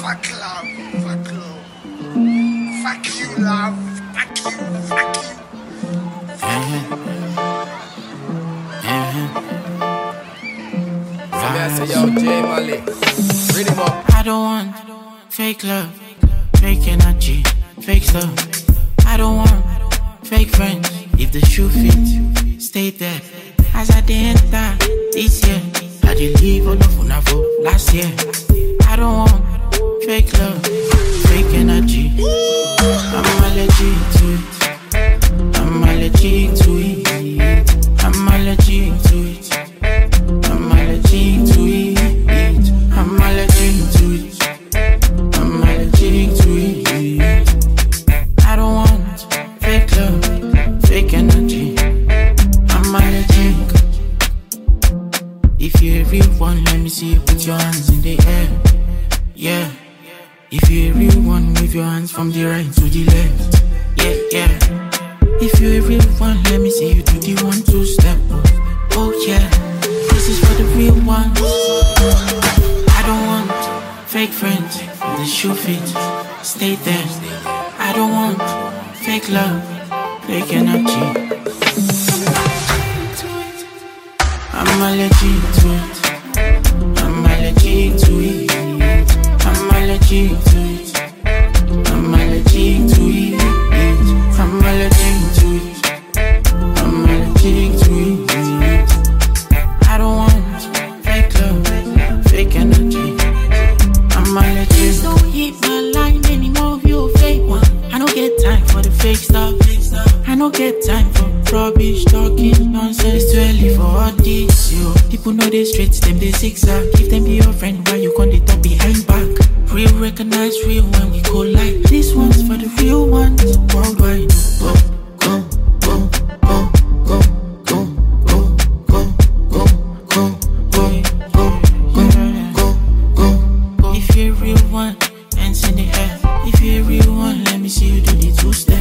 Fuck love. Fuck love. Fuck you, love. Fuck you. Fuck you. I don't want fake love, fake energy, fake stuff. I don't want fake friends. If the shoe fits, stay there. As I did enter this year, I did leave on the phone for last year. I don't want fake love, fake energy. I'm allergic to it. I'm allergic to it. I'm allergic to it. I'm allergic to it. I'm allergic to it. I'm allergic to it. I don't want fake love, fake energy. I'm allergic. If you're a real one, let me see you put your hands in the air. Yeah. If you're a real one, wave your hands from the right to the left. Yeah, yeah. If you're a real one, let me see you do the 1-2 step. Oh yeah. This is for the real ones. I don't want fake friends. The shoe fit, stay there. I don't want fake love, fake energy. I'm allergic to it. I'm allergic to it. I'm allergic to it. I'm allergic to it. I'm allergic to it. I'm allergic to it. I don't want fake love, fake energy. I'm allergic. Don't hit my line anymore, you a fake one. I don't get time for the fake stuff. I don't get time for rubbish talking nonsense. It's too early for all this, yo. People know they straight, them they zigzag. If them be your friend, why you can't they talk behind back? Real recognize real when we collide. This one's for the real ones worldwide. Go, go, go, go, go, go, go, go, go, go, go, go, go, go, go. If you're a real one, hands in the air. If you're a real one, let me see you do the 2 steps.